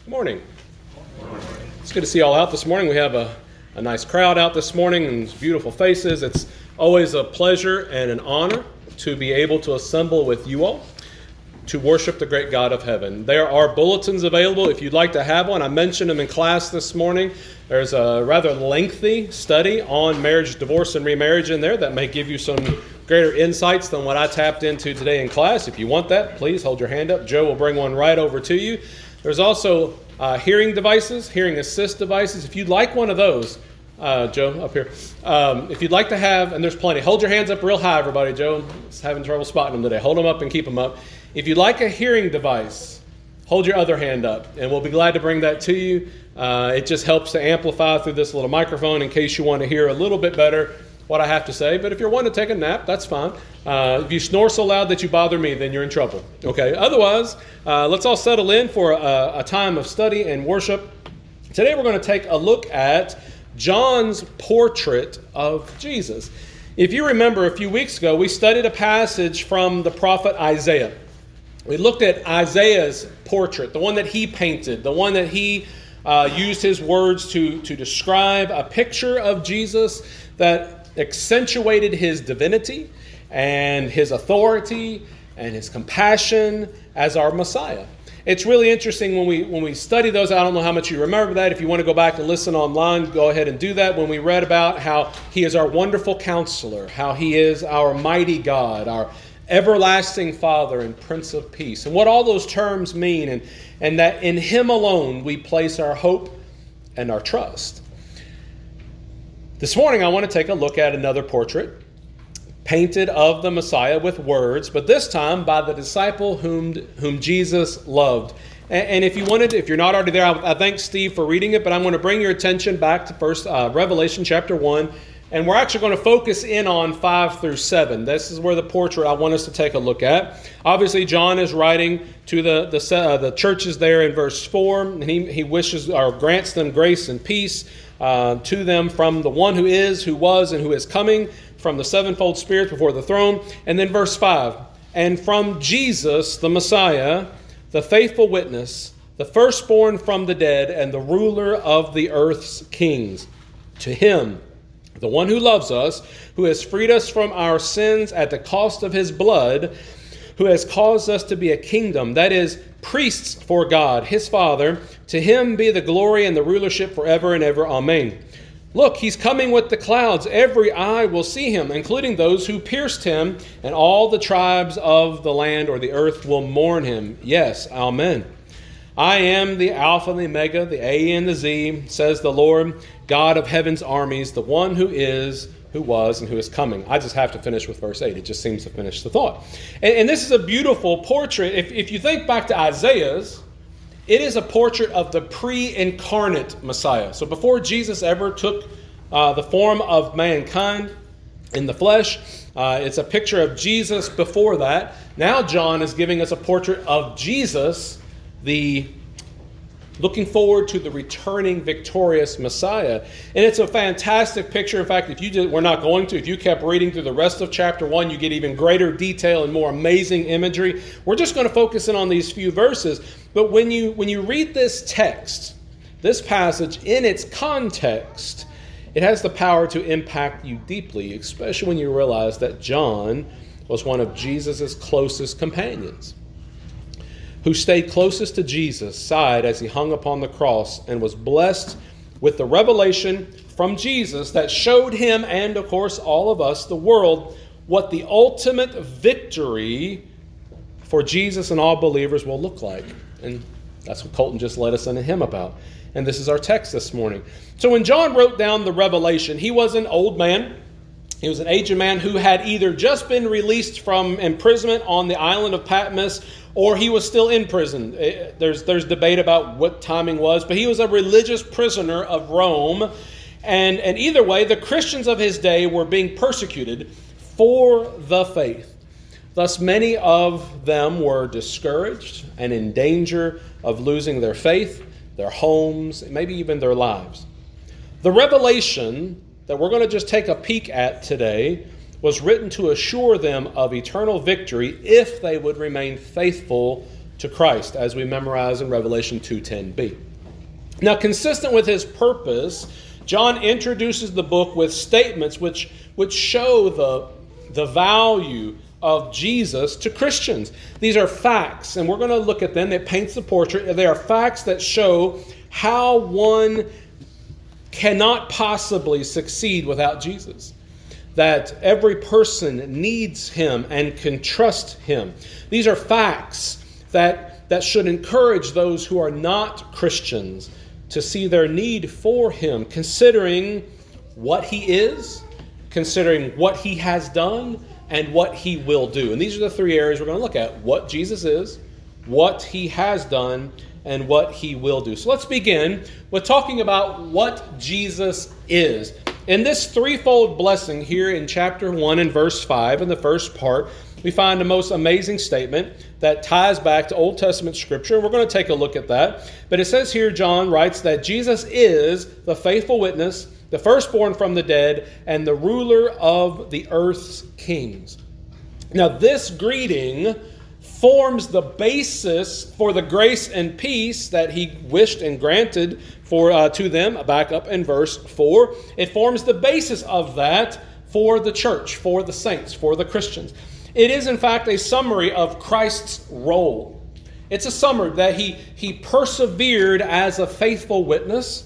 Good morning. It's good to see you all out this morning. We have a nice crowd out this morning and beautiful faces. It's always a pleasure and an honor to be able to assemble with you all to worship the great God of heaven. There are bulletins available if you'd like to have one. I mentioned them in class this morning. There's a rather lengthy study on marriage, divorce, and remarriage in there that may give you some greater insights than what I tapped into today in class. If you want that, please hold your hand up. Joe will bring one right over to you. There's also hearing devices, hearing assist devices. If you'd like one of those, Joe, up here. If you'd like to have, and there's plenty. Hold your hands up real high, everybody. Joe is having trouble spotting them today. Hold them up and keep them up. If you'd like a hearing device, hold your other hand up, and we'll be glad to bring that to you. It just helps to amplify through this little microphone in case you want to hear a little bit better what I have to say. But if you're wanting to take a nap, that's fine. If you snore so loud that you bother me, then you're in trouble. Okay. Otherwise, let's all settle in for a time of study and worship. Today we're going to take a look at John's portrait of Jesus. If you remember, a few weeks ago, we studied a passage from the prophet Isaiah. We looked at Isaiah's portrait, the one that he painted, the one that he used his words to describe a picture of Jesus that accentuated his divinity and his authority and his compassion as our Messiah. It's really interesting when we study those. I don't know how much you remember that. If you want to go back and listen online, go ahead and do that. When we read about how he is our wonderful counselor, how he is our mighty God, our everlasting Father and Prince of Peace, and what all those terms mean, and that in him alone we place our hope and our trust. This morning I want to take a look at another portrait painted of the Messiah with words, but this time by the disciple whom Jesus loved. And if you're not already there, I thank Steve for reading it, but I'm going to bring your attention back to Revelation chapter 1, and we're actually going to focus in on 5 through 7. This is where the portrait I want us to take a look at. Obviously, John is writing to the churches there in verse 4, and he wishes or grants them grace and peace to them from the one who is, who was, and who is coming, from the sevenfold Spirit before the throne. And then verse 5, and from Jesus, the Messiah, the faithful witness, the firstborn from the dead, and the ruler of the earth's kings. To him, the one who loves us, who has freed us from our sins at the cost of his blood, who has caused us to be a kingdom, that is, priests for God, his Father, to him be the glory and the rulership forever and ever. Amen. Look, he's coming with the clouds. Every eye will see him, including those who pierced him, and all the tribes of the land or the earth will mourn him. Yes, amen. I am the Alpha and the Omega, the A and the Z, says the Lord, God of heaven's armies, the one who is, who was, and who is coming. I just have to finish with verse 8. It just seems to finish the thought. And this is a beautiful portrait. If you think back to Isaiah's, it is a portrait of the pre-incarnate Messiah. So before Jesus ever took the form of mankind in the flesh, it's a picture of Jesus before that. Now John is giving us a portrait of Jesus, looking forward to the returning victorious Messiah. And it's a fantastic picture. In fact, if you kept reading through the rest of chapter 1, you get even greater detail and more amazing imagery. We're just going to focus in on these few verses. But when you read this text, this passage in its context, it has the power to impact you deeply, especially when you realize that John was one of Jesus' closest companions, who stayed closest to Jesus' side as he hung upon the cross and was blessed with the revelation from Jesus that showed him and, of course, all of us, the world, what the ultimate victory for Jesus and all believers will look like. And that's what Colton just led us in a hymn about. And this is our text this morning. So when John wrote down the Revelation, he was an old man. He was an aged man who had either just been released from imprisonment on the island of Patmos, or he was still in prison. There's debate about what timing was, but he was a religious prisoner of Rome. And either way, the Christians of his day were being persecuted for the faith. Thus, many of them were discouraged and in danger of losing their faith, their homes, maybe even their lives. The revelation that we're going to just take a peek at today was written to assure them of eternal victory if they would remain faithful to Christ, as we memorize in Revelation 2:10b. Now, consistent with his purpose, John introduces the book with statements which show the value of Jesus to Christians. These are facts, and we're going to look at them. It paints the portrait. They are facts that show how one cannot possibly succeed without Jesus. That every person needs him and can trust him. These are facts that should encourage those who are not Christians to see their need for him, considering what he is, considering what he has done, and what he will do. And these are the three areas we're going to look at: what Jesus is, what he has done, and what he will do. So let's begin with talking about what Jesus is. In this threefold blessing here in chapter 1 and verse 5, in the first part, we find the most amazing statement that ties back to Old Testament Scripture. We're going to take a look at that. But it says here, John writes that Jesus is the faithful witness, the firstborn from the dead, and the ruler of the earth's kings. Now, this greeting forms the basis for the grace and peace that he wished and granted to them, back up in verse 4. It forms the basis of that for the church, for the saints, for the Christians. It is, in fact, a summary of Christ's role. It's a summary that he persevered as a faithful witness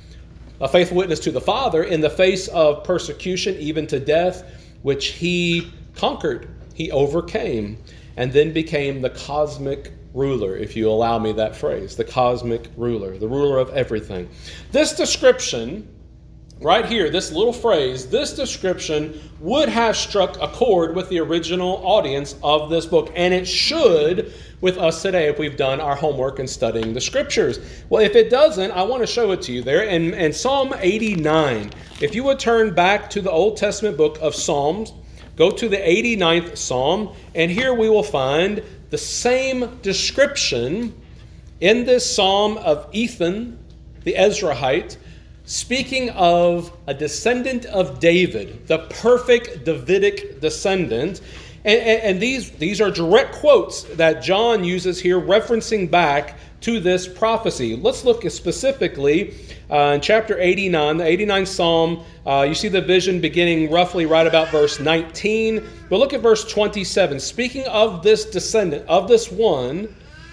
to the Father in the face of persecution, even to death, which he conquered, he overcame, and then became the cosmic ruler, if you allow me that phrase, the cosmic ruler, the ruler of everything. This description right here, this little phrase, this description would have struck a chord with the original audience of this book, and it should with us today if we've done our homework in studying the Scriptures. Well, if it doesn't, I want to show it to you there. In Psalm 89, if you would turn back to the Old Testament book of Psalms, go to the 89th Psalm, and here we will find the same description in this Psalm of Ethan, the Ezrahite, speaking of a descendant of David, the perfect Davidic descendant. And these are direct quotes that John uses here, referencing back to this prophecy. Let's look specifically in chapter 89, the 89th Psalm. You see the vision beginning roughly right about verse 19. But look at verse 27. Speaking of this descendant, of this one,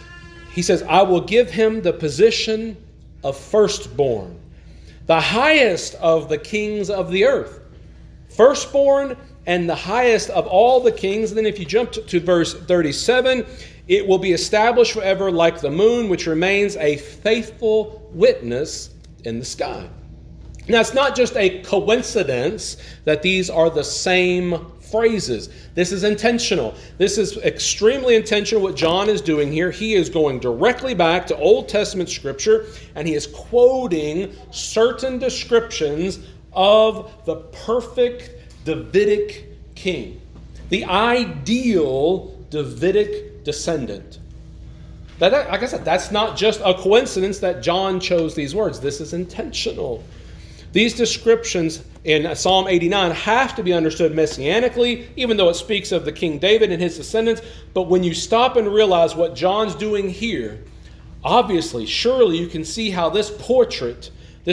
he says, I will give him the position of firstborn, the highest of the kings of the earth. Firstborn and the highest of all the kings. And then if you jump to verse 37, it will be established forever like the moon, which remains a faithful witness in the sky. Now, it's not just a coincidence that these are the same phrases. This is intentional. This is extremely intentional what John is doing here. He is going directly back to Old Testament Scripture, and he is quoting certain descriptions of the perfect Davidic king, the ideal Davidic descendant. Like I said, that's not just a coincidence that John chose these words. This is intentional. These descriptions in Psalm 89 have to be understood messianically, even though it speaks of the King David and his descendants. But when you stop and realize what John's doing here, obviously, surely you can see how this portrait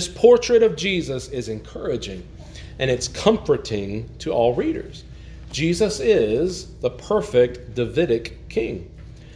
of Jesus is encouraging, and it's comforting to all readers. Jesus is the perfect Davidic king.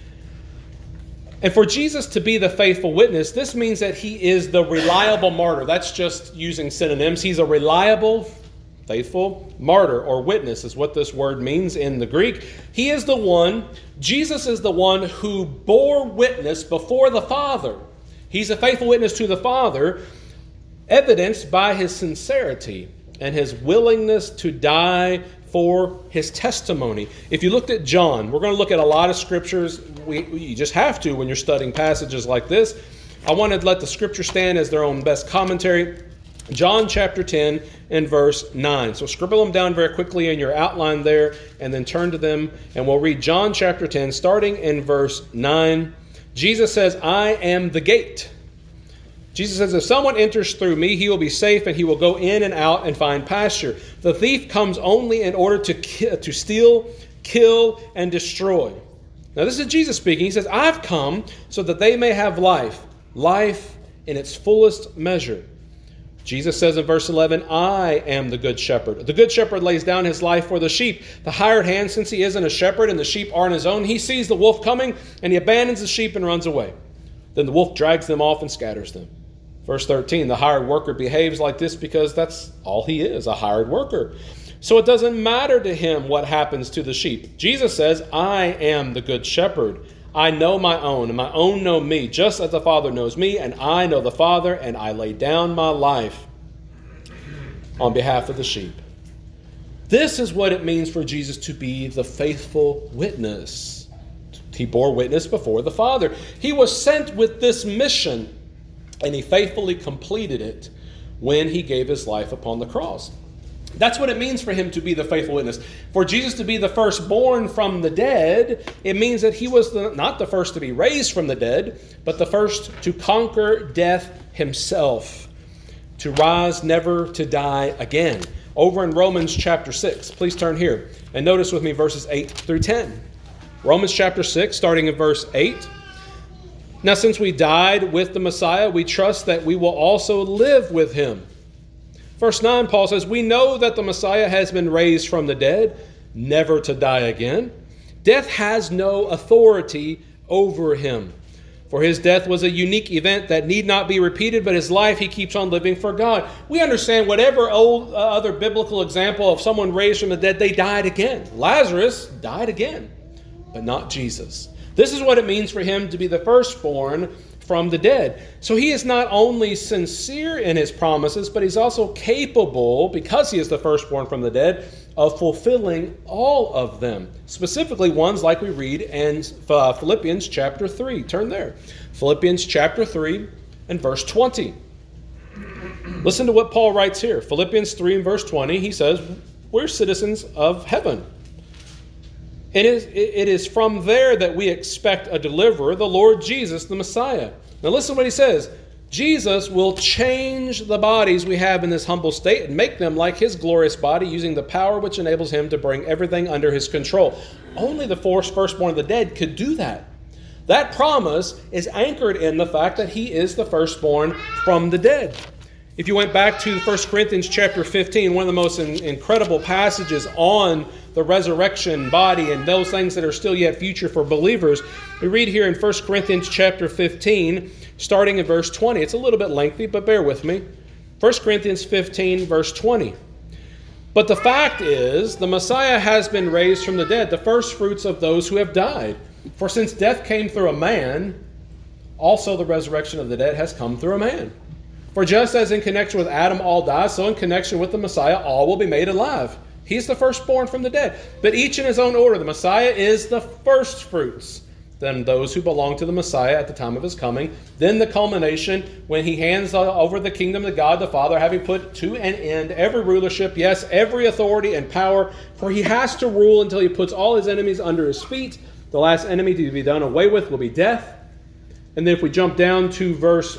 And for Jesus to be the faithful witness, this means that he is the reliable martyr. That's just using synonyms. He's a reliable, faithful martyr or witness is what this word means in the Greek. He is the one, Jesus is the one who bore witness before the Father. He's a faithful witness to the Father, evidenced by his sincerity and his willingness to die for his testimony. If you looked at John, we're going to look at a lot of scriptures. You just have to when you're studying passages like this. I wanted to let the scripture stand as their own best commentary. John chapter 10 and verse 9. So scribble them down very quickly in your outline there and then turn to them. And we'll read John chapter 10 starting in verse 9. Jesus says, I am the gate. Jesus says, if someone enters through me, he will be safe and he will go in and out and find pasture. The thief comes only in order to steal, kill, and destroy. Now this is Jesus speaking. He says, I've come so that they may have life, life in its fullest measure. Jesus says in verse 11, I am the good shepherd. The good shepherd lays down his life for the sheep. The hired hand, since he isn't a shepherd and the sheep aren't his own, he sees the wolf coming and he abandons the sheep and runs away. Then the wolf drags them off and scatters them. Verse 13, the hired worker behaves like this because that's all he is, a hired worker. So it doesn't matter to him what happens to the sheep. Jesus says, I am the good shepherd. I know my own, and my own know me, just as the Father knows me, and I know the Father, and I lay down my life on behalf of the sheep. This is what it means for Jesus to be the faithful witness. He bore witness before the Father. He was sent with this mission, and he faithfully completed it when he gave his life upon the cross. That's what it means for him to be the faithful witness. For Jesus to be the firstborn from the dead, it means that he was not the first to be raised from the dead, but the first to conquer death himself, to rise never to die again. Over in Romans chapter 6, please turn here and notice with me verses 8 through 10. Romans chapter 6, starting in verse 8. Now since we died with the Messiah, we trust that we will also live with him. Verse 9, Paul says, we know that the Messiah has been raised from the dead, never to die again. Death has no authority over him. For his death was a unique event that need not be repeated, but his life he keeps on living for God. We understand whatever other biblical example of someone raised from the dead, they died again. Lazarus died again, but not Jesus. This is what it means for him to be the firstborn from the dead. So he is not only sincere in his promises, but he's also capable, because he is the firstborn from the dead, of fulfilling all of them. Specifically ones like we read in Philippians chapter 3. Turn there. Philippians chapter 3 and verse 20. Listen to what Paul writes here. Philippians 3 and verse 20. He says, we're citizens of heaven. It is from there that we expect a deliverer, the Lord Jesus, the Messiah. Now listen to what he says. Jesus will change the bodies we have in this humble state and make them like his glorious body, using the power which enables him to bring everything under his control. Only the firstborn of the dead could do that. That promise is anchored in the fact that he is the firstborn from the dead. If you went back to 1 Corinthians chapter 15, one of the most incredible passages on the resurrection body and those things that are still yet future for believers, we read here in 1 Corinthians chapter 15, starting in verse 20. It's a little bit lengthy, but bear with me. 1 Corinthians 15, verse 20. But the fact is, the Messiah has been raised from the dead, the first fruits of those who have died. For since death came through a man, also the resurrection of the dead has come through a man. For just as in connection with Adam all die, so in connection with the Messiah all will be made alive. He's the firstborn from the dead. But each in his own order. The Messiah is the first fruits. Then those who belong to the Messiah at the time of his coming. Then the culmination when he hands over the kingdom to God the Father, having put to an end every rulership, yes, every authority and power. For he has to rule until he puts all his enemies under his feet. The last enemy to be done away with will be death. And then if we jump down to verse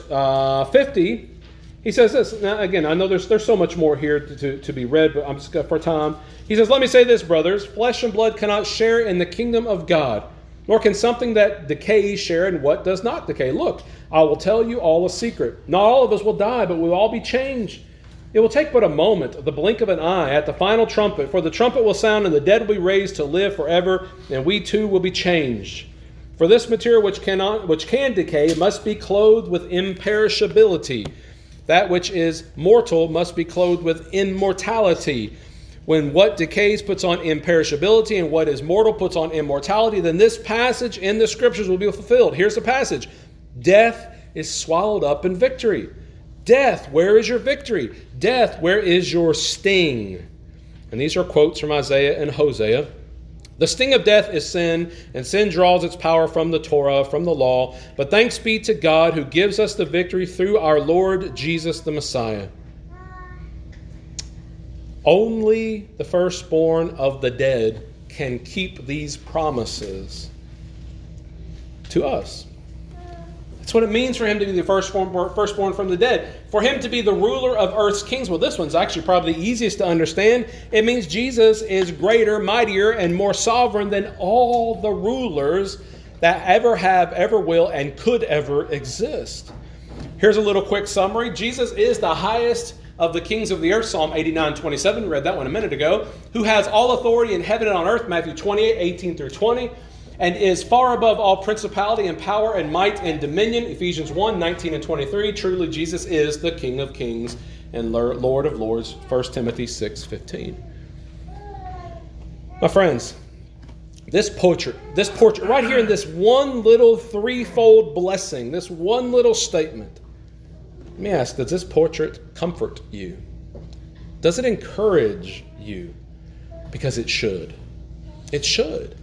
50, he says this. Now, again, I know there's so much more here to be read, but I'm just going for time. He says, let me say this, brothers. Flesh and blood cannot share in the kingdom of God, nor can something that decays share in what does not decay. Look, I will tell you all a secret. Not all of us will die, but we'll all be changed. It will take but a moment, the blink of an eye, at the final trumpet. For the trumpet will sound, and the dead will be raised to live forever, and we too will be changed. For this material which can decay must be clothed with imperishability. That which is mortal must be clothed with immortality. When what decays puts on imperishability and what is mortal puts on immortality, then this passage in the scriptures will be fulfilled. Here's the passage. Death is swallowed up in victory. Death, where is your victory? Death, where is your sting? And these are quotes from Isaiah and Hosea. The sting of death is sin, and sin draws its power from the Torah, from the law. But thanks be to God who gives us the victory through our Lord Jesus the Messiah. Only the firstborn of the dead can keep these promises to us. That's what it means for him to be the firstborn from the dead. For him to be the ruler of earth's kings. Well, this one's actually probably the easiest to understand. It means Jesus is greater, mightier, and more sovereign than all the rulers that ever have, ever will, and could ever exist. Here's a little quick summary. Jesus is the highest of the kings of the earth, Psalm 89:27. We read that one a minute ago. Who has all authority in heaven and on earth, Matthew 28:18-20. And is far above all principality and power and might and dominion, Ephesians 1:19-23. Truly, Jesus is the King of kings and Lord of lords, 1 Timothy 6:15. My friends, this portrait right here in this one little threefold blessing, this one little statement, let me ask, does this portrait comfort you? Does it encourage you? Because it should. It should.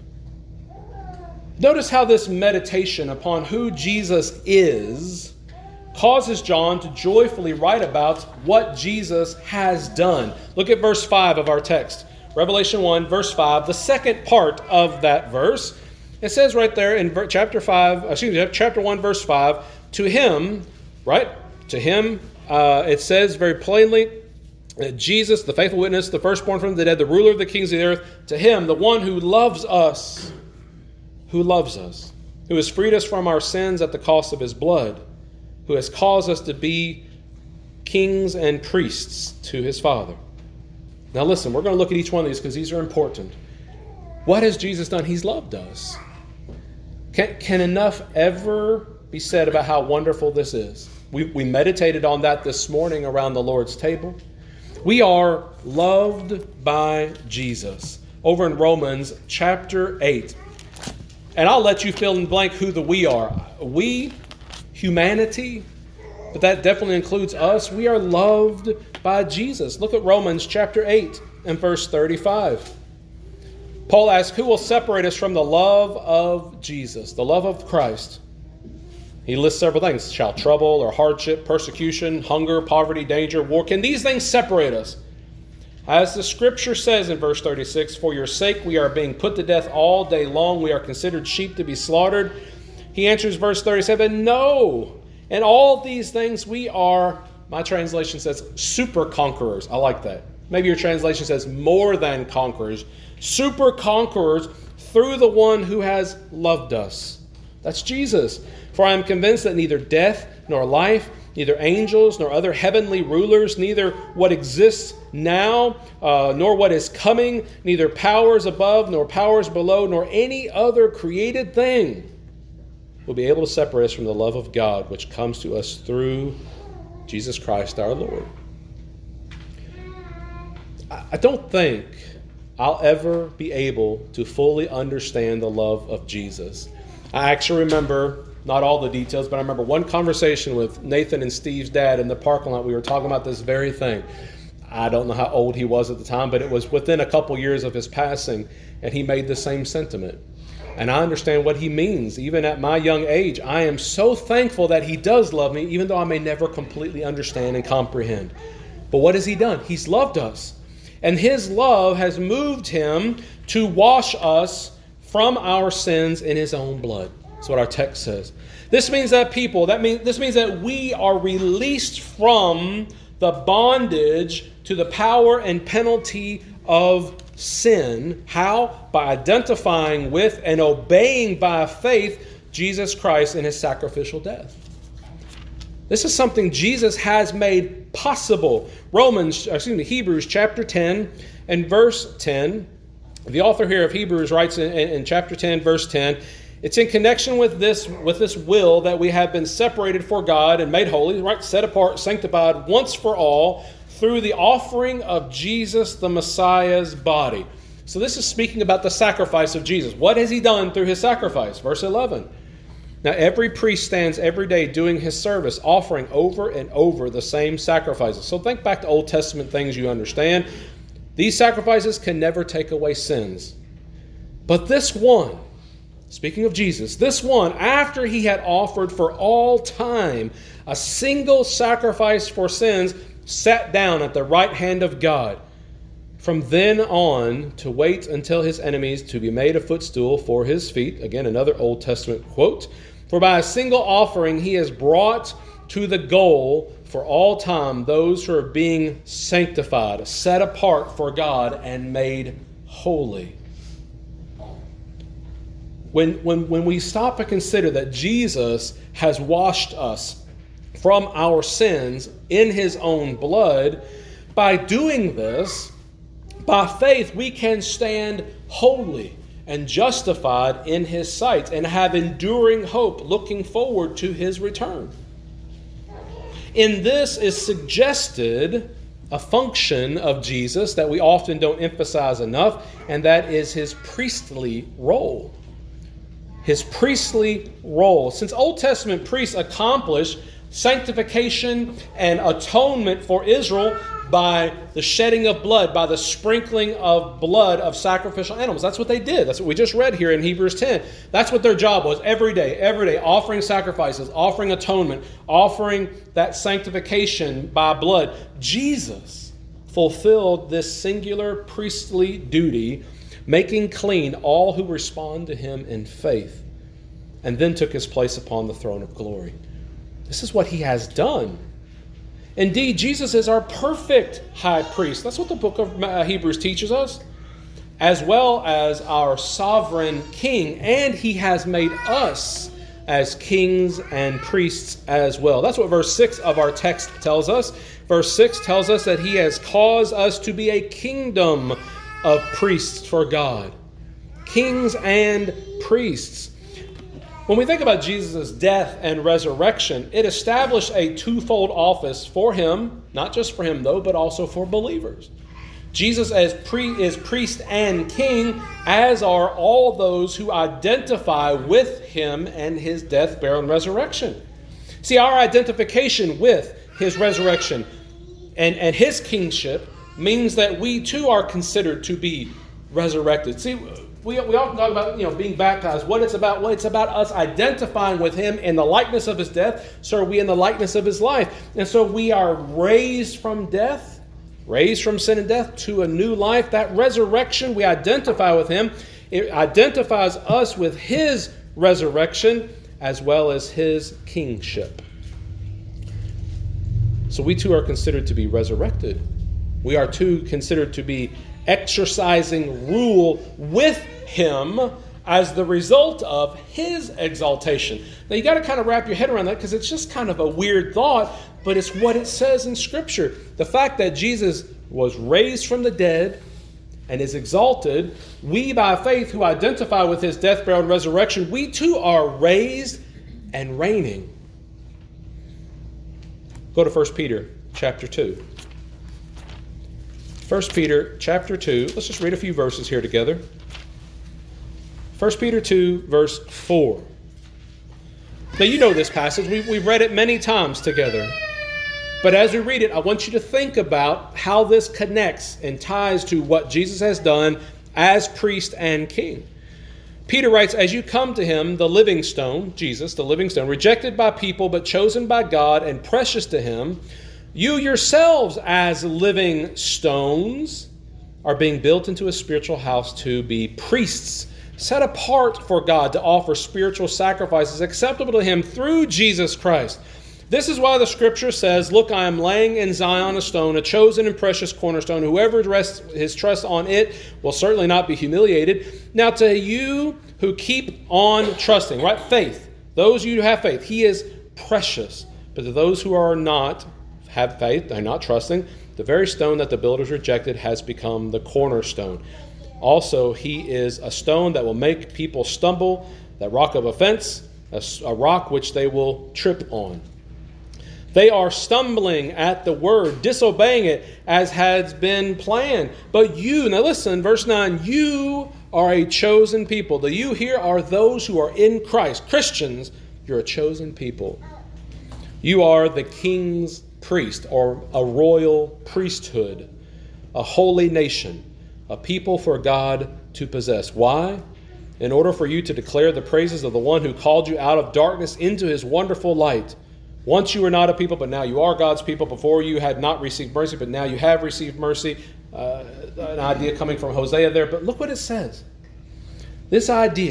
Notice how this meditation upon who Jesus is causes John to joyfully write about what Jesus has done. Look at verse 5 of our text. Revelation 1, verse 5, the second part of that verse. It says right there in chapter 1, verse 5, to him, right? To him, it says very plainly that Jesus, the faithful witness, the firstborn from the dead, the ruler of the kings of the earth, to him, the one who loves us, who has freed us from our sins at the cost of his blood, who has caused us to be kings and priests to his Father. Now listen, we're going to look at each one of these because these are important. What has Jesus done? He's loved us. Can enough ever be said about how wonderful this is? We meditated on that this morning around the Lord's table. We are loved by Jesus. Over in Romans chapter 8. And I'll let you fill in blank who the we are. We, humanity, but that definitely includes us. We are loved by Jesus. Look at Romans chapter 8 and verse 35. Paul asks, who will separate us from the love of Jesus, the love of Christ? He lists several things. Shall trouble or hardship, persecution, hunger, poverty, danger, war. Can these things separate us? As the scripture says in verse 36, for your sake we are being put to death all day long. We are considered sheep to be slaughtered. He answers verse 37, no. In all these things we are, my translation says, super conquerors. I like that. Maybe your translation says more than conquerors. Super conquerors through the one who has loved us. That's Jesus. For I am convinced that neither death nor life, neither angels nor other heavenly rulers, neither what exists now nor what is coming, neither powers above nor powers below, nor any other created thing will be able to separate us from the love of God which comes to us through Jesus Christ our Lord. I don't think I'll ever be able to fully understand the love of Jesus. I actually remember, not all the details, but I remember one conversation with Nathan and Steve's dad in the parking lot. We were talking about this very thing. I don't know how old he was at the time, but it was within a couple years of his passing, and he made the same sentiment. And I understand what he means. Even at my young age, I am so thankful that he does love me, even though I may never completely understand and comprehend. But what has he done? He's loved us. And his love has moved him to wash us from our sins in his own blood. That's what our text says. This means that this means that we are released from the bondage to the power and penalty of sin. How? By identifying with and obeying by faith Jesus Christ in his sacrificial death. This is something Jesus has made possible. Hebrews chapter 10 and verse 10. The author here of Hebrews writes in chapter 10, verse 10, it's in connection with this will that we have been separated for God and made holy, right? Set apart, sanctified once for all through the offering of Jesus, the Messiah's body. So this is speaking about the sacrifice of Jesus. What has he done through his sacrifice? Verse 11. Now every priest stands every day doing his service, offering over and over the same sacrifices. So think back to Old Testament things you understand. These sacrifices can never take away sins. But this one, speaking of Jesus, this one, after he had offered for all time a single sacrifice for sins, sat down at the right hand of God. From then on to wait until his enemies to be made a footstool for his feet. Again, another Old Testament quote. For by a single offering he has brought to the goal for all time those who are being sanctified, set apart for God, and made holy. When we stop and consider that Jesus has washed us from our sins in his own blood, by doing this, by faith, we can stand holy and justified in his sight and have enduring hope looking forward to his return. In this is suggested a function of Jesus that we often don't emphasize enough, and that is his priestly role. His priestly role. Since Old Testament priests accomplished sanctification and atonement for Israel by the shedding of blood, by the sprinkling of blood of sacrificial animals. That's what they did. That's what we just read here in Hebrews 10. That's what their job was every day, offering sacrifices, offering atonement, offering that sanctification by blood. Jesus fulfilled this singular priestly duty, making clean all who respond to him in faith, and then took his place upon the throne of glory. This is what he has done. Indeed, Jesus is our perfect high priest. That's what the book of Hebrews teaches us, as well as our sovereign king. And he has made us as kings and priests as well. That's what verse 6 of our text tells us. Verse 6 tells us that he has caused us to be a kingdom of priests for God. Kings and priests. When we think about Jesus' death and resurrection, it established a twofold office for him, not just for him though, but also for believers. Jesus is priest and king, as are all those who identify with him and his death, burial, and resurrection. See, our identification with his resurrection and his kingship means that we too are considered to be resurrected. See, we often talk about being baptized. What it's about? Well, it's about us identifying with him in the likeness of his death. So are we in the likeness of his life. And so we are raised from death, raised from sin and death to a new life. That resurrection, we identify with him. It identifies us with his resurrection as well as his kingship. So we too are considered to be resurrected. We are too considered to be exercising rule with him as the result of his exaltation. Now you got to kind of wrap your head around that, because it's just kind of a weird thought, but it's what it says in Scripture. The fact that Jesus was raised from the dead and is exalted, we by faith who identify with his death, burial, and resurrection, we too are raised and reigning. Go to 1 Peter chapter 2. 1 Peter chapter 2. Let's just read a few verses here together. 1 Peter 2, verse 4. Now you know this passage. We've read it many times together. But as we read it, I want you to think about how this connects and ties to what Jesus has done as priest and king. Peter writes, "As you come to him, the living stone," Jesus, the living stone, "rejected by people but chosen by God and precious to him, you yourselves as living stones are being built into a spiritual house to be priests, set apart for God to offer spiritual sacrifices acceptable to him through Jesus Christ. This is why the Scripture says, 'Look, I am laying in Zion a stone, a chosen and precious cornerstone. Whoever rests his trust on it will certainly not be humiliated.' Now to you who keep on trusting," right? Faith. Those of you who have faith, he is precious. But to those who are not, have faith, they're not trusting, the very stone that the builders rejected has become the cornerstone. Also, he is a stone that will make people stumble, that rock of offense, a rock which they will trip on. They are stumbling at the word, disobeying it as has been planned. But you," now listen, verse 9, "you are a chosen people." The you here are those who are in Christ. Christians, you're a chosen people. You are the king's priest, or a royal priesthood, a holy nation, a people for God to possess. Why? In order for you to declare the praises of the one who called you out of darkness into his wonderful light. Once you were not a people, but now you are God's people. Before you had not received mercy, but now you have received mercy. An idea coming from Hosea there. But look what it says. This idea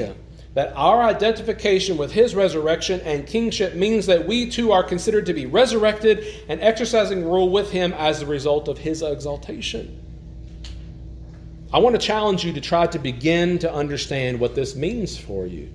that our identification with his resurrection and kingship means that we too are considered to be resurrected and exercising rule with him as a result of his exaltation. I want to challenge you to try to begin to understand what this means for you.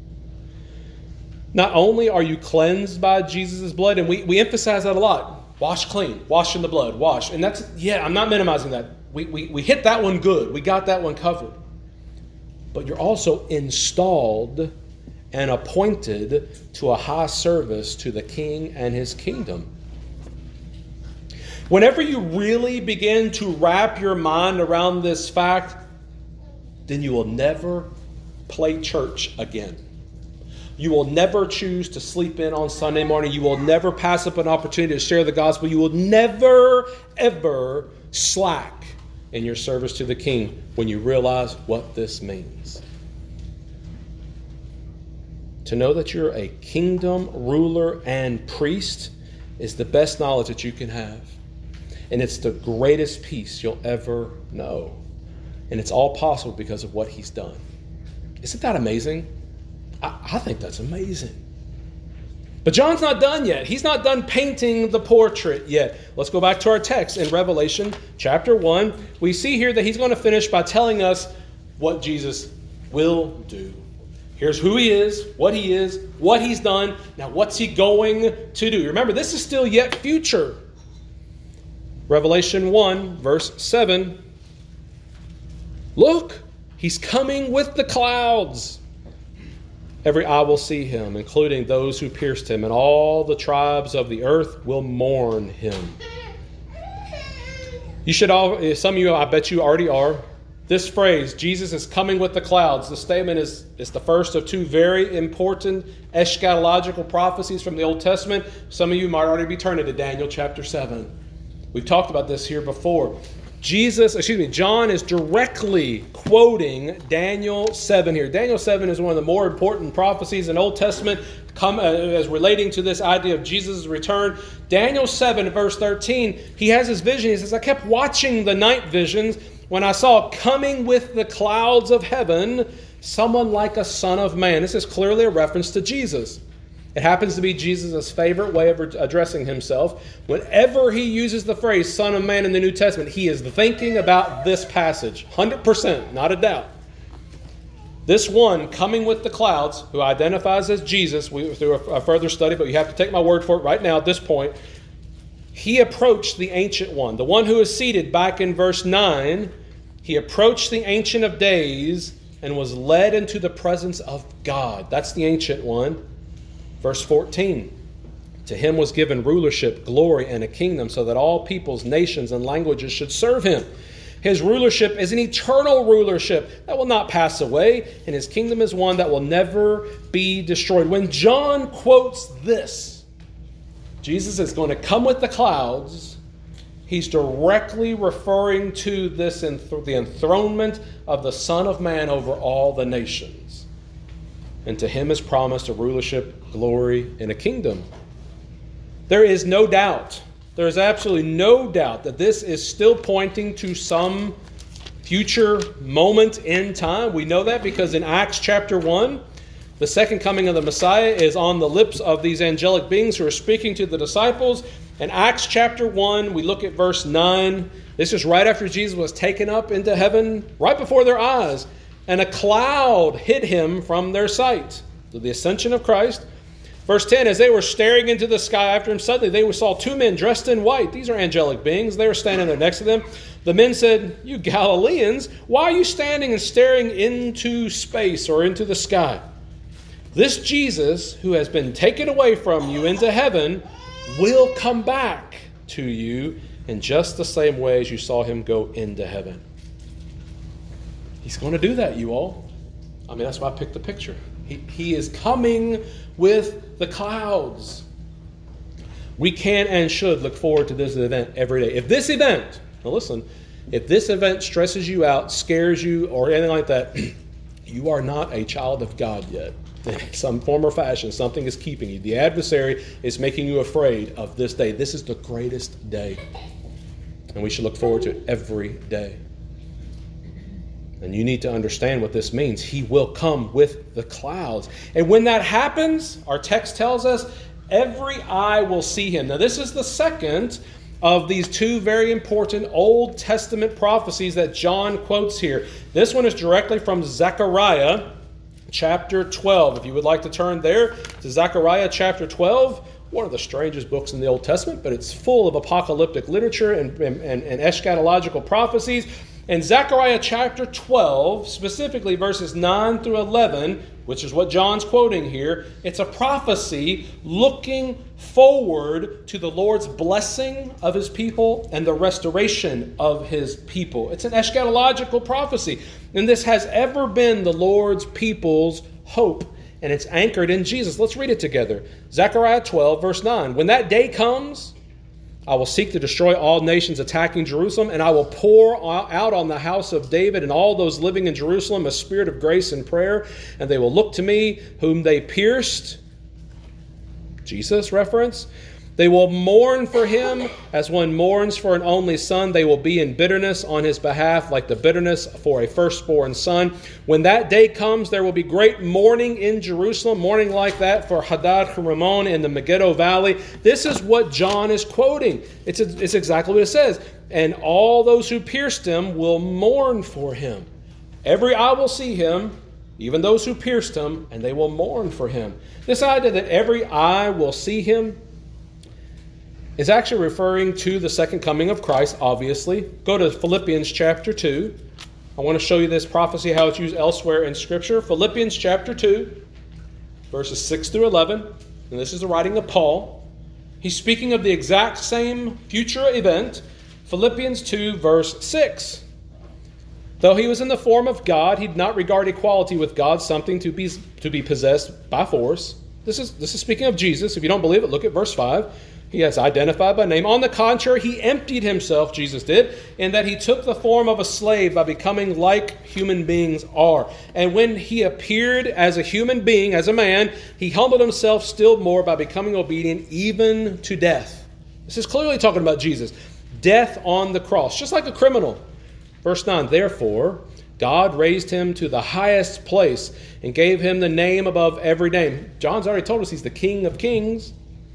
Not only are you cleansed by Jesus' blood, and we emphasize that a lot. Wash clean, wash in the blood, wash. And that's, I'm not minimizing that. We hit that one good. We got that one covered. But you're also installed and appointed to a high service to the King and his kingdom. Whenever you really begin to wrap your mind around this fact, then you will never play church again. You will never choose to sleep in on Sunday morning. You will never pass up an opportunity to share the gospel. You will never, ever slack in your service to the King when you realize what this means. To know that you're a kingdom ruler and priest is the best knowledge that you can have. And it's the greatest peace you'll ever know. And it's all possible because of what he's done. Isn't that amazing? I think that's amazing. But John's not done yet. He's not done painting the portrait yet. Let's go back to our text in Revelation chapter 1. We see here that he's going to finish by telling us what Jesus will do. Here's who he is, what he's done. Now, what's he going to do? Remember, this is still yet future. Revelation 1, verse 7. Look, he's coming with the clouds. Every eye will see him, including those who pierced him, and all the tribes of the earth will mourn him. You should all, some of you, I bet you already are. This phrase, Jesus is coming with the clouds, the statement is the first of two very important eschatological prophecies from the Old Testament. Some of you might already be turning to Daniel chapter 7. We've talked about this here before. John is directly quoting Daniel 7 here. Daniel 7 is one of the more important prophecies in the Old Testament as relating to this idea of Jesus' return. Daniel 7, verse 13, he has his vision. He says, I kept watching the night visions when I saw coming with the clouds of heaven someone like a son of man. This is clearly a reference to Jesus. It happens to be Jesus' favorite way of addressing himself. Whenever he uses the phrase Son of Man in the New Testament, he is thinking about this passage. 100%, not a doubt. This one coming with the clouds, who identifies as Jesus, through a further study, but you have to take my word for it right now at this point. He approached the Ancient One, the one who is seated back in verse 9. He approached the Ancient of Days and was led into the presence of God. That's the Ancient One. Verse 14, to him was given rulership, glory, and a kingdom so that all peoples, nations, and languages should serve him. His rulership is an eternal rulership that will not pass away, and his kingdom is one that will never be destroyed. When John quotes this, Jesus is going to come with the clouds, he's directly referring to this the enthronement of the Son of Man over all the nations. And to him is promised a rulership, glory, and a kingdom. There is no doubt, there is absolutely no doubt that this is still pointing to some future moment in time. We know that because in Acts chapter 1, the second coming of the Messiah is on the lips of these angelic beings who are speaking to the disciples. In Acts chapter 1, we look at verse 9. This is right after Jesus was taken up into heaven, right before their eyes. And a cloud hid him from their sight. So the ascension of Christ. Verse 10, as they were staring into the sky after him, suddenly they saw two men dressed in white. These are angelic beings. They were standing there next to them. The men said, you Galileans, why are you standing and staring into space or into the sky? This Jesus, who has been taken away from you into heaven, will come back to you in just the same way as you saw him go into heaven. He's going to do that, you all. I mean, that's why I picked the picture. He is coming with the clouds. We can and should look forward to this event every day. If this event, now listen, if this event stresses you out, scares you, or anything like that, you are not a child of God yet. In some form or fashion, something is keeping you. The adversary is making you afraid of this day. This is the greatest day. And we should look forward to it every day. And you need to understand what this means. He will come with the clouds. And when that happens, our text tells us, every eye will see him. Now, this is the second of these two very important Old Testament prophecies that John quotes here. This one is directly from Zechariah chapter 12. If you would like to turn there to Zechariah chapter 12, one of the strangest books in the Old Testament, but it's full of apocalyptic literature and eschatological prophecies. In Zechariah chapter 12, specifically verses 9 through 11, which is what John's quoting here, it's a prophecy looking forward to the Lord's blessing of his people and the restoration of his people. It's an eschatological prophecy, and this has ever been the Lord's people's hope, and it's anchored in Jesus. Let's read it together. Zechariah 12, verse 9. When that day comes, I will seek to destroy all nations attacking Jerusalem, and I will pour out on the house of David and all those living in Jerusalem a spirit of grace and prayer, and they will look to me whom they pierced. Jesus reference. They will mourn for him as one mourns for an only son. They will be in bitterness on his behalf, like the bitterness for a firstborn son. When that day comes, there will be great mourning in Jerusalem, mourning like that for Hadad Rimmon in the Megiddo Valley. This is what John is quoting. It's exactly what it says. And all those who pierced him will mourn for him. Every eye will see him, even those who pierced him, and they will mourn for him. This idea that every eye will see him is actually referring to the second coming of Christ, obviously. Go to Philippians chapter 2. I want to show you this prophecy, how it's used elsewhere in Scripture. Philippians chapter 2, verses 6 through 11. And this is the writing of Paul. He's speaking of the exact same future event. Philippians 2, verse 6. Though he was in the form of God, he did not regard equality with God something to be possessed by force. This is speaking of Jesus. If you don't believe it, look at verse 5. He has identified by name. On the contrary, he emptied himself, Jesus did, in that he took the form of a slave by becoming like human beings are. And when he appeared as a human being, as a man, he humbled himself still more by becoming obedient even to death. This is clearly talking about Jesus. Death on the cross, just like a criminal. Verse 9, therefore, God raised him to the highest place and gave him the name above every name. John's already told us he's the King of Kings.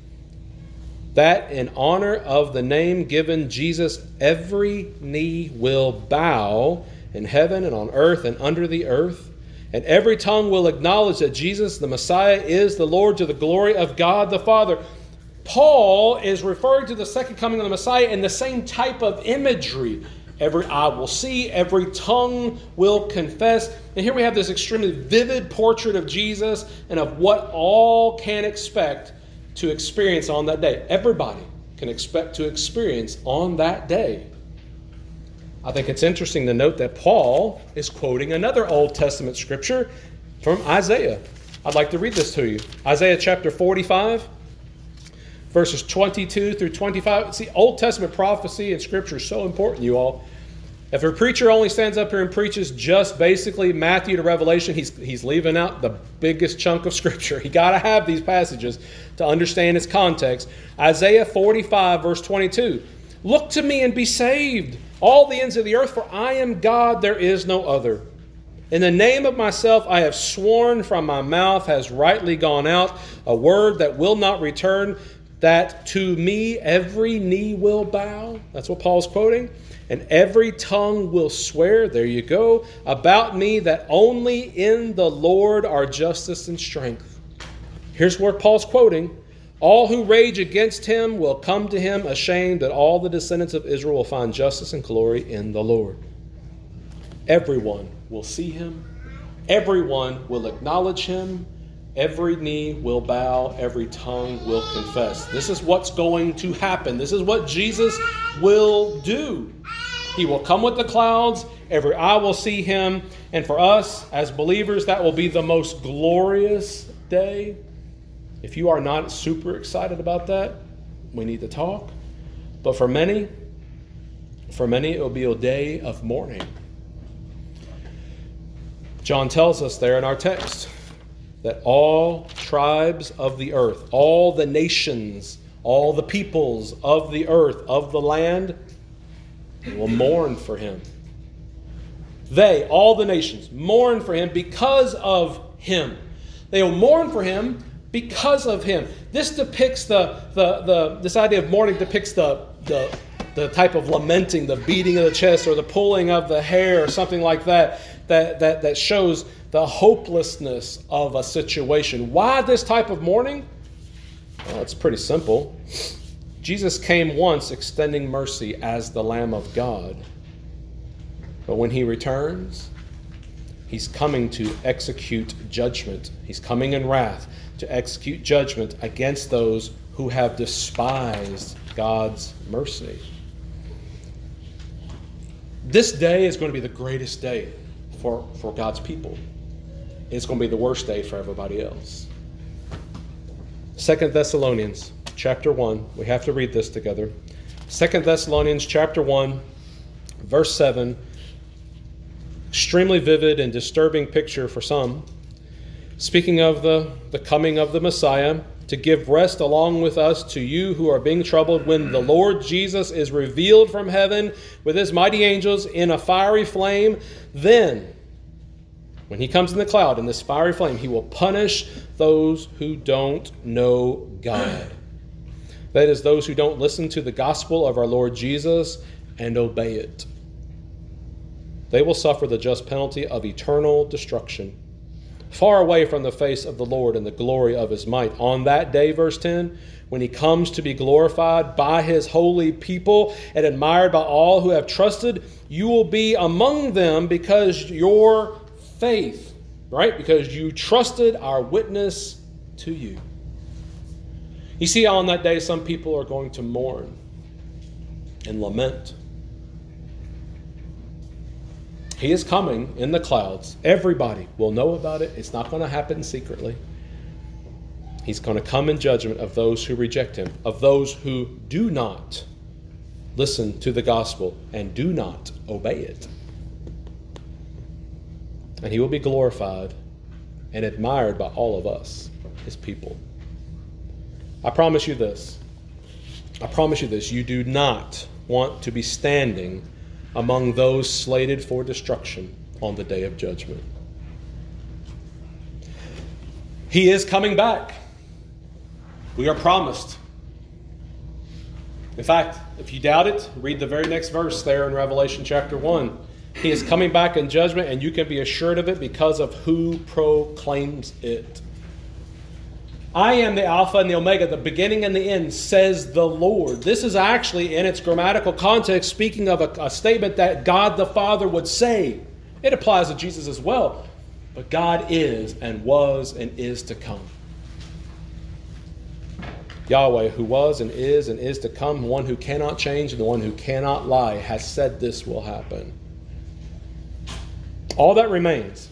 That in honor of the name given Jesus, every knee will bow in heaven and on earth and under the earth, and every tongue will acknowledge that Jesus, the Messiah, is the Lord, to the glory of God the Father. Paul is referring to the second coming of the Messiah in the same type of imagery. Every eye will see, every tongue will confess. And here we have this extremely vivid portrait of Jesus and of what all can expect to experience on that day. Everybody can expect to experience on that day. I think it's interesting to note that Paul is quoting another Old Testament scripture from Isaiah. I'd like to read this to you. Isaiah chapter 45, verses 22 through 25. See, Old Testament prophecy and scripture is so important, you all. If a preacher only stands up here and preaches just basically Matthew to Revelation, he's leaving out the biggest chunk of Scripture. You got to have these passages to understand its context. Isaiah 45, verse 22. Look to me and be saved, all the ends of the earth, for I am God, there is no other. In the name of myself I have sworn, from my mouth has rightly gone out a word that will not return, that to me every knee will bow. That's what Paul's quoting. And every tongue will swear, there you go, about me, that only in the Lord are justice and strength. Here's where Paul's quoting. All who rage against him will come to him ashamed, that all the descendants of Israel will find justice and glory in the Lord. Everyone will see him. Everyone will acknowledge him. Every knee will bow. Every tongue will confess. This is what's going to happen. This is what Jesus will do. He will come with the clouds. Every eye will see him. And for us as believers, that will be the most glorious day. If you are not super excited about that, we need to talk. But for many, it will be a day of mourning. John tells us there in our text that all tribes of the earth, all the nations, all the peoples of the earth, of the land, will mourn for him. They, all the nations, mourn for him because of him. They will mourn for him because of him. This depicts this idea of mourning depicts the type of lamenting, the beating of the chest or the pulling of the hair or something like that shows the hopelessness of a situation. Why this type of mourning? Well, it's pretty simple. Jesus came once extending mercy as the Lamb of God. But when he returns, he's coming to execute judgment. He's coming in wrath to execute judgment against those who have despised God's mercy. This day is going to be the greatest day for God's people. It's going to be the worst day for everybody else. 2 Thessalonians chapter 1. We have to read this together. 2 Thessalonians chapter 1, verse 7. Extremely vivid and disturbing picture for some. Speaking of the coming of the Messiah, to give rest along with us to you who are being troubled when the Lord Jesus is revealed from heaven with his mighty angels in a fiery flame. Then, when he comes in the cloud in this fiery flame, he will punish those who don't know God. That is, those who don't listen to the gospel of our Lord Jesus and obey it. They will suffer the just penalty of eternal destruction, far away from the face of the Lord and the glory of his might. On that day, verse 10, when he comes to be glorified by his holy people and admired by all who have trusted, you will be among them because your faith, right? Because you trusted our witness to you. You see how on that day some people are going to mourn and lament. He is coming in the clouds. Everybody will know about it. It's not going to happen secretly. He's going to come in judgment of those who reject him, of those who do not listen to the gospel and do not obey it. And he will be glorified and admired by all of us, his people. I promise you this. You do not want to be standing among those slated for destruction on the day of judgment. He is coming back. We are promised. In fact, if you doubt it, read the very next verse there in Revelation chapter 1. He is coming back in judgment, and you can be assured of it because of who proclaims it. I am the Alpha and the Omega, the beginning and the end, says the Lord. This is actually, in its grammatical context, speaking of a statement that God the Father would say. It applies to Jesus as well. But God is and was and is to come. Yahweh, who was and is to come, the one who cannot change and the one who cannot lie, has said this will happen. All that remains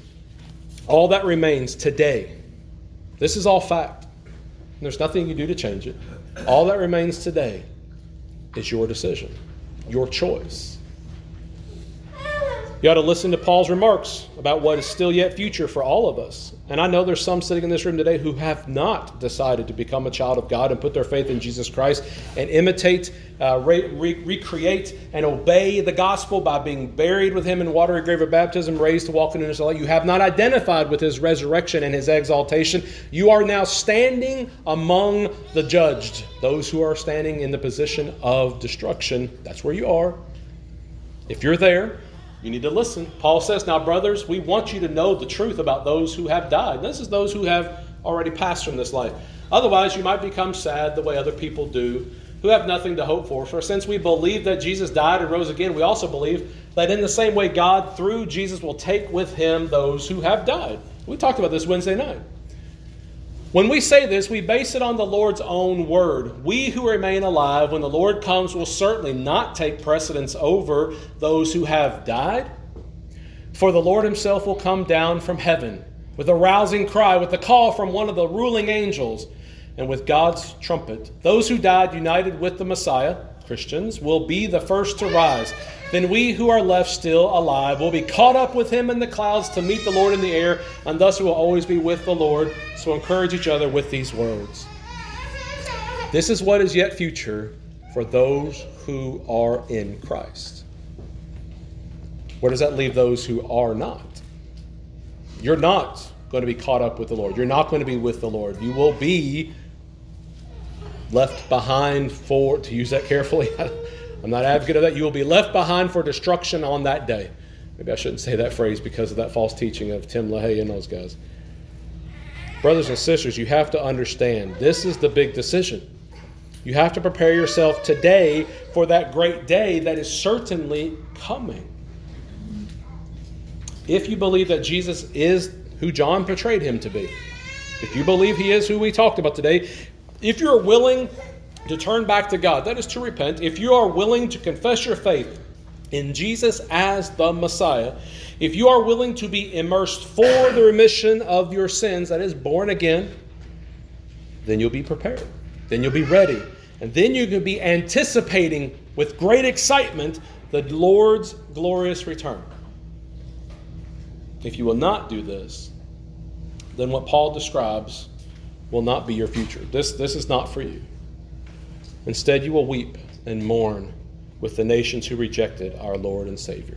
today. This is all fact. There's nothing you can do to change it. All that remains today is your decision, your choice. You ought to listen to Paul's remarks about what is still yet future for all of us. And I know there's some sitting in this room today who have not decided to become a child of God and put their faith in Jesus Christ and imitate, recreate, and obey the gospel by being buried with him in watery grave of baptism, raised to walk in his light. You have not identified with his resurrection and his exaltation. You are now standing among the judged, those who are standing in the position of destruction. That's where you are. If you're there, you need to listen. Paul says, now, brothers, we want you to know the truth about those who have died. This is those who have already passed from this life. Otherwise, you might become sad the way other people do, who have nothing to hope for. For since we believe that Jesus died and rose again, we also believe that in the same way God, through Jesus, will take with him those who have died. We talked about this Wednesday night. When we say this, we base it on the Lord's own word. We who remain alive when the Lord comes will certainly not take precedence over those who have died. For the Lord himself will come down from heaven with a rousing cry, with the call from one of the ruling angels, and with God's trumpet. Those who died united with the Messiah, Christians, will be the first to rise. Then we who are left still alive will be caught up with him in the clouds to meet the Lord in the air, and thus we will always be with the Lord. So encourage each other with these words. This is what is yet future for those who are in Christ. Where does that leave those who are not? You're not going to be caught up with the Lord. You're not going to be with the Lord. You will be left behind for, to use that carefully, I'm not an advocate of that. You will be left behind for destruction on that day. Maybe I shouldn't say that phrase because of that false teaching of Tim LaHaye and those guys. Brothers and sisters, you have to understand, this is the big decision. You have to prepare yourself today for that great day that is certainly coming. If you believe that Jesus is who John portrayed him to be, if you believe he is who we talked about today, if you're willing to turn back to God, that is to repent, if you are willing to confess your faith in Jesus as the Messiah, if you are willing to be immersed for the remission of your sins, that is born again, then you'll be prepared. Then you'll be ready. And then you can be anticipating with great excitement the Lord's glorious return. If you will not do this, then what Paul describes will not be your future. This is not for you. Instead, you will weep and mourn with the nations who rejected our Lord and Savior.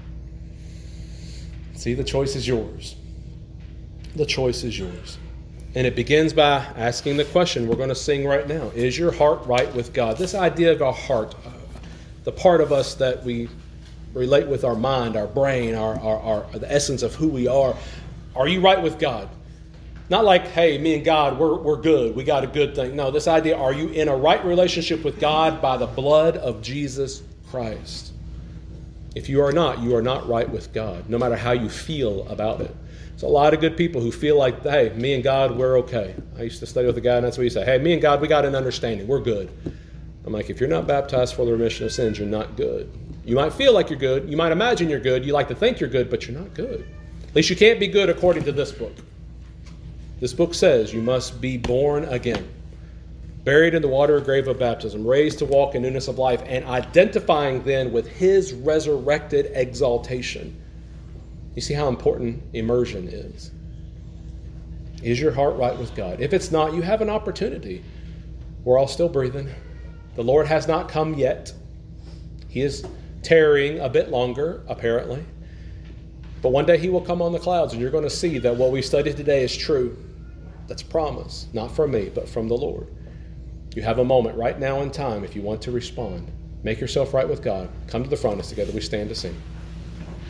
See, the choice is yours. The choice is yours. And it begins by asking the question we're going to sing right now. Is your heart right with God? This idea of our heart, the part of us that we relate with our mind, our brain, our the essence of who we are. Are you right with God? Not like, hey, me and God, we're good. We got a good thing. No, this idea, are you in a right relationship with God by the blood of Jesus Christ? If you are not right with God, no matter how you feel about it. There's a lot of good people who feel like, hey, me and God, we're okay. I used to study with a guy, and that's what he said. Hey, me and God, we got an understanding. We're good. I'm like, if you're not baptized for the remission of sins, you're not good. You might feel like you're good. You might imagine you're good. You like to think you're good, but you're not good. At least you can't be good according to this book. This book says you must be born again, buried in the water grave of baptism, raised to walk in newness of life, and identifying then with his resurrected exaltation. You see how important immersion is. Is your heart right with God? If it's not, you have an opportunity. We're all still breathing. The Lord has not come yet. He is tarrying a bit longer, apparently. But one day he will come on the clouds, and you're going to see that what we studied today is true. That's a promise, not from me, but from the Lord. You have a moment right now in time if you want to respond. Make yourself right with God. Come to the front as together we stand to sing.